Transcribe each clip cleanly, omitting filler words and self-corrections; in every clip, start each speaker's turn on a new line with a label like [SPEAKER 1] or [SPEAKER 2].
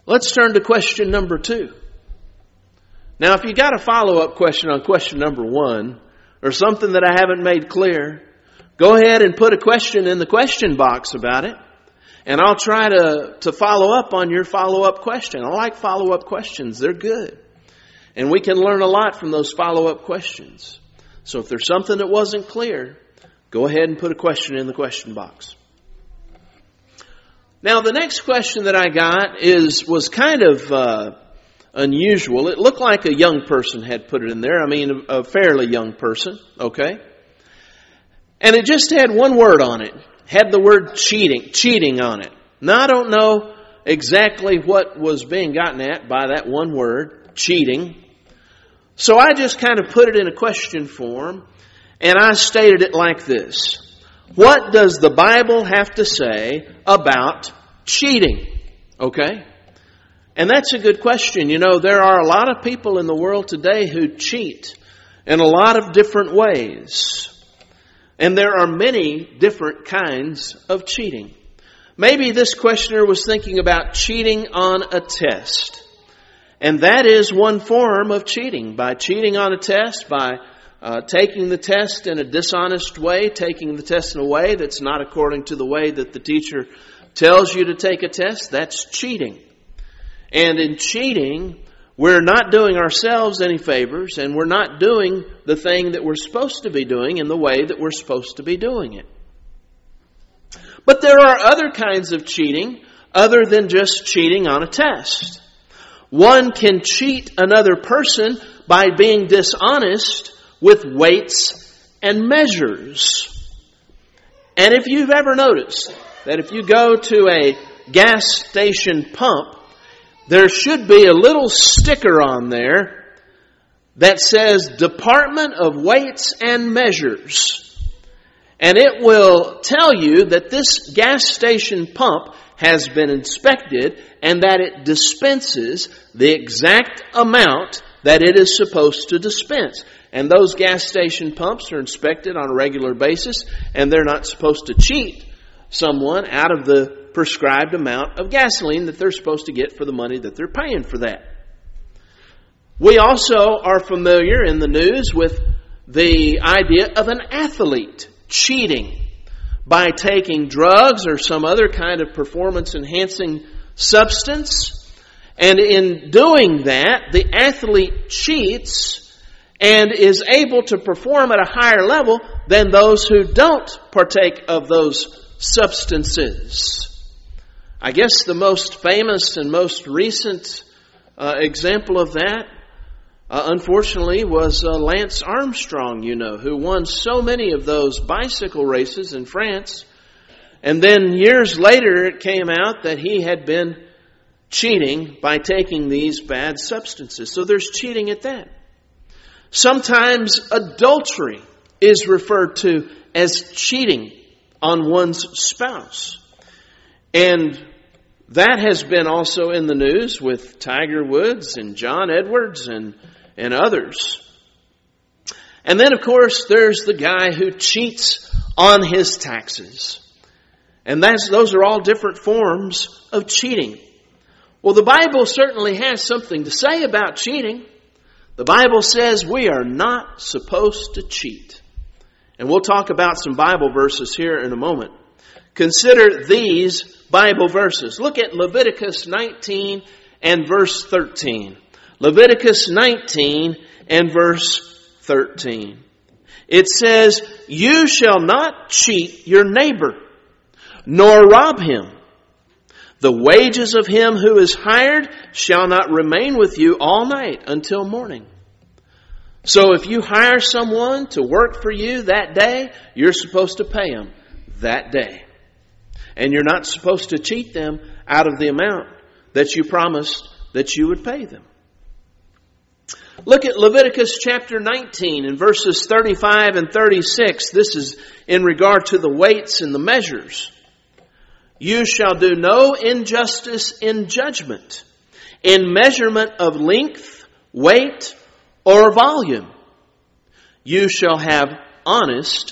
[SPEAKER 1] Let's turn to question number 2. Now, if you got a follow-up question on question number 1, or something that I haven't made clear, go ahead and put a question in the question box about it, and I'll try to follow up on your follow-up question. I like follow-up questions. They're good. And we can learn a lot from those follow-up questions. So if there's something that wasn't clear, go ahead and put a question in the question box. Now, the next question that I got was kind of unusual. It looked like a young person had put it in there. I mean, a fairly young person, okay? And it just had one word on it. Had the word cheating on it. Now, I don't know exactly what was being gotten at by that one word, cheating. So I just kind of put it in a question form, and I stated it like this. What does the Bible have to say about cheating? Okay? And that's a good question. You know, there are a lot of people in the world today who cheat in a lot of different ways. And there are many different kinds of cheating. Maybe this questioner was thinking about cheating on a test. And that is one form of cheating. By cheating on a test, by taking the test in a dishonest way, taking the test in a way that's not according to the way that the teacher tells you to take a test, that's cheating. And in cheating, we're not doing ourselves any favors, and we're not doing the thing that we're supposed to be doing in the way that we're supposed to be doing it. But there are other kinds of cheating other than just cheating on a test. One can cheat another person by being dishonest with weights and measures. And if you've ever noticed that if you go to a gas station pump, there should be a little sticker on there that says Department of Weights and Measures. And it will tell you that this gas station pump has been inspected and that it dispenses the exact amount that it is supposed to dispense. And those gas station pumps are inspected on a regular basis, and they're not supposed to cheat someone out of the prescribed amount of gasoline that they're supposed to get for the money that they're paying for that. We also are familiar in the news with the idea of an athlete cheating by taking drugs or some other kind of performance-enhancing substance. And in doing that, the athlete cheats and is able to perform at a higher level than those who don't partake of those substances. I guess the most famous and most recent example of that, unfortunately, was Lance Armstrong, who won so many of those bicycle races in France. And then years later, it came out that he had been cheating by taking these bad substances. So there's cheating at that. Sometimes adultery is referred to as cheating on one's spouse. And that has been also in the news with Tiger Woods and John Edwards and others. And then, of course, there's the guy who cheats on his taxes. And those are all different forms of cheating. Well, the Bible certainly has something to say about cheating. The Bible says we are not supposed to cheat. And we'll talk about some Bible verses here in a moment. Consider these Bible verses. Look at Leviticus 19 and verse 13. Leviticus 19 and verse 13. It says, "You shall not cheat your neighbor, nor rob him. The wages of him who is hired shall not remain with you all night until morning." So if you hire someone to work for you that day, you're supposed to pay them that day. And you're not supposed to cheat them out of the amount that you promised that you would pay them. Look at Leviticus chapter 19 and verses 35 and 36. This is in regard to the weights and the measures. "You shall do no injustice in judgment, in measurement of length, weight, or volume. You shall have honest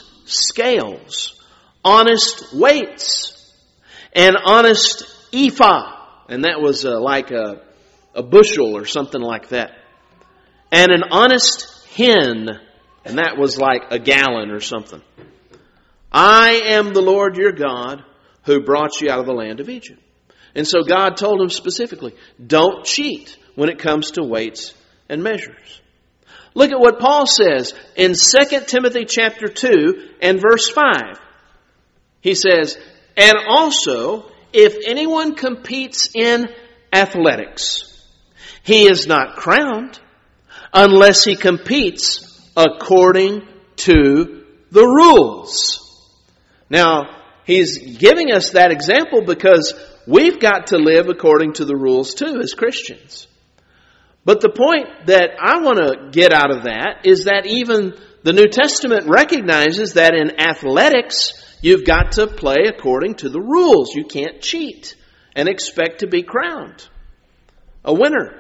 [SPEAKER 1] scales, honest weights, an honest ephah and that was like a bushel or something like that. And an honest hin, and that was like a gallon or something. I am the Lord your God who brought you out of the land of Egypt. And so God told him specifically, don't cheat when it comes to weights and measures. Look at what Paul says in 2 Timothy chapter 2 and verse 5. He says, and also, if anyone competes in athletics, he is not crowned unless he competes according to the rules. Now, he's giving us that example because we've got to live according to the rules too as Christians. But the point that I want to get out of that is that even the New Testament recognizes that in athletics, you've got to play according to the rules. You can't cheat and expect to be crowned a winner.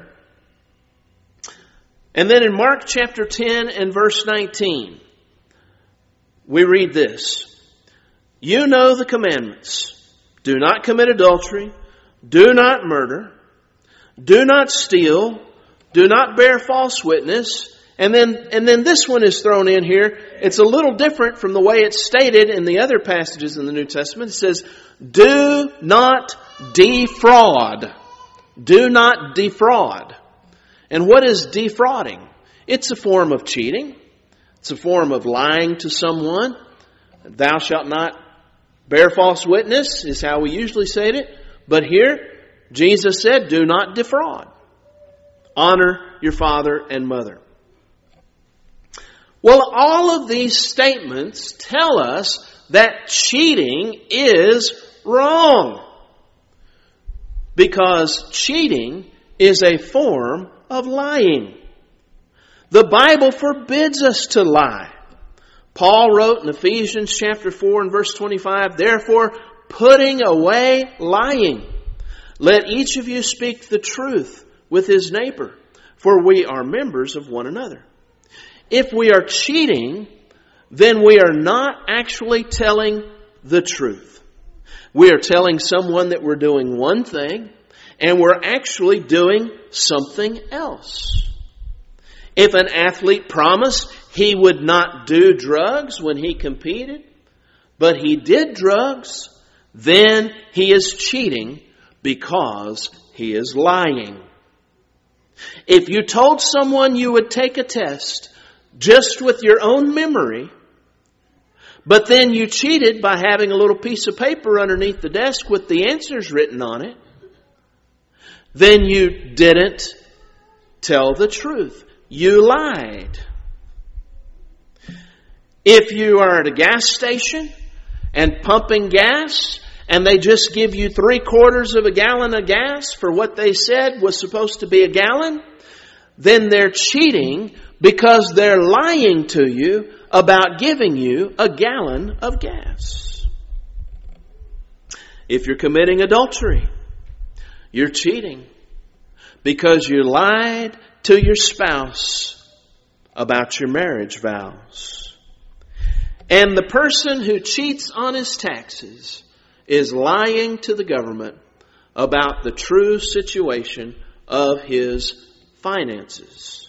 [SPEAKER 1] And then in Mark chapter 10 and verse 19, we read this. You know the commandments. Do not commit adultery. Do not murder. Do not steal. Do not bear false witness. And then this one is thrown in here. It's a little different from the way it's stated in the other passages in the New Testament. It says, do not defraud. Do not defraud. And what is defrauding? It's a form of cheating. It's a form of lying to someone. Thou shalt not bear false witness is how we usually say it. But here, Jesus said, do not defraud. Honor your father and mother. Well, all of these statements tell us that cheating is wrong. Because cheating is a form of lying. The Bible forbids us to lie. Paul wrote in Ephesians chapter 4 and verse 25, therefore, putting away lying, let each of you speak the truth with his neighbor, for we are members of one another. If we are cheating, then we are not actually telling the truth. We are telling someone that we're doing one thing, and we're actually doing something else. If an athlete promised he would not do drugs when he competed, but he did drugs, then he is cheating because he is lying. If you told someone you would take a test just with your own memory, but then you cheated by having a little piece of paper underneath the desk with the answers written on it, then you didn't tell the truth. You lied. If you are at a gas station and pumping gas and they just give you 3/4 of a gallon of gas for what they said was supposed to be a gallon, then they're cheating because they're lying to you about giving you a gallon of gas. If you're committing adultery, you're cheating because you lied to your spouse about your marriage vows. And the person who cheats on his taxes is lying to the government about the true situation of his finances.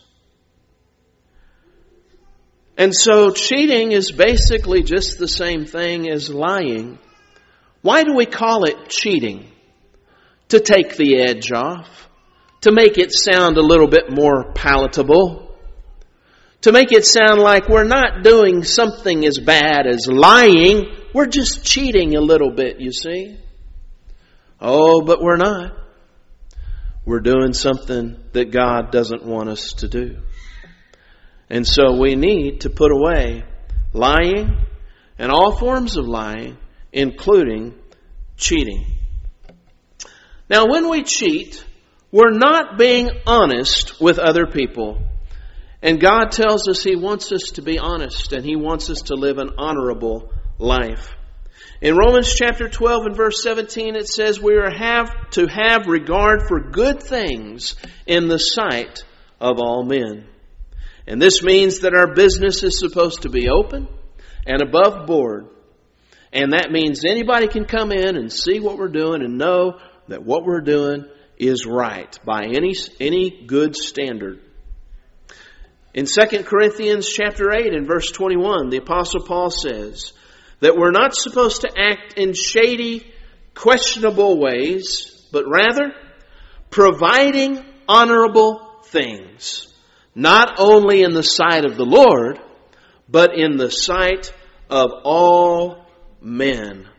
[SPEAKER 1] And so cheating is basically just the same thing as lying. Why do we call it cheating? To take the edge off. To make it sound a little bit more palatable. To make it sound like we're not doing something as bad as lying. We're just cheating a little bit, you see. Oh, but we're not. We're doing something that God doesn't want us to do. And so we need to put away lying and all forms of lying, including cheating. Now, when we cheat, we're not being honest with other people. And God tells us He wants us to be honest and He wants us to live an honorable life. In Romans chapter 12 and verse 17 it says we are to have regard for good things in the sight of all men. And this means that our business is supposed to be open and above board. And that means anybody can come in and see what we're doing and know that what we're doing is right by any good standard. In 2 Corinthians chapter 8 and verse 21, the Apostle Paul says that we're not supposed to act in shady, questionable ways, but rather providing honorable things, not only in the sight of the Lord, but in the sight of all men.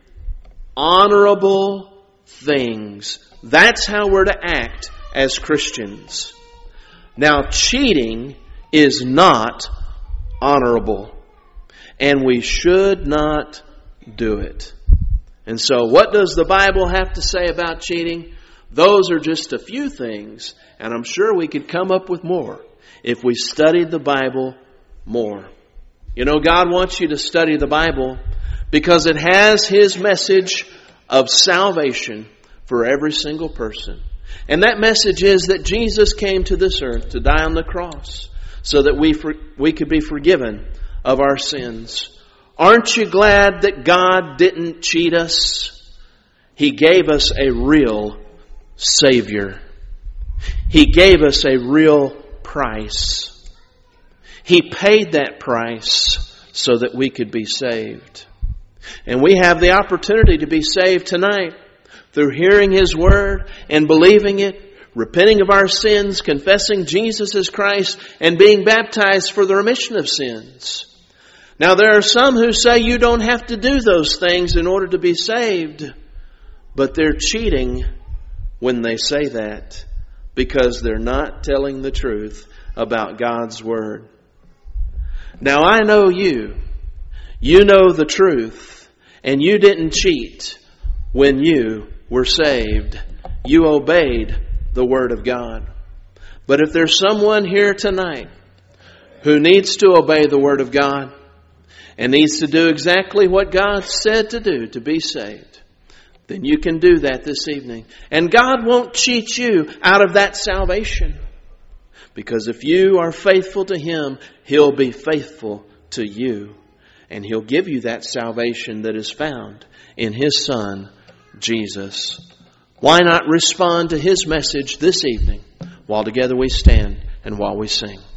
[SPEAKER 1] Honorable things. That's how we're to act as Christians. Now, cheating is not honorable, and we should not do it. And so, what does the Bible have to say about cheating? Those are just a few things, and I'm sure we could come up with more if we studied the Bible more. You know, God wants you to study the Bible because it has His message of salvation for every single person. And that message is that Jesus came to this earth to die on the cross so that we could be forgiven of our sins. Aren't you glad that God didn't cheat us? He gave us a real Savior. He gave us a real price. He paid that price so that we could be saved. And we have the opportunity to be saved tonight through hearing His Word and believing it, repenting of our sins, confessing Jesus as Christ, and being baptized for the remission of sins. Now, there are some who say you don't have to do those things in order to be saved, but they're cheating when they say that because they're not telling the truth about God's Word. Now, I know you. You know the truth, and you didn't cheat when you were saved. You obeyed the Word of God. But if there's someone here tonight who needs to obey the Word of God and needs to do exactly what God said to do to be saved, then you can do that this evening. And God won't cheat you out of that salvation. Because if you are faithful to Him, He'll be faithful to you. And He'll give you that salvation that is found in His Son, Jesus. Why not respond to His message this evening while together we stand and while we sing?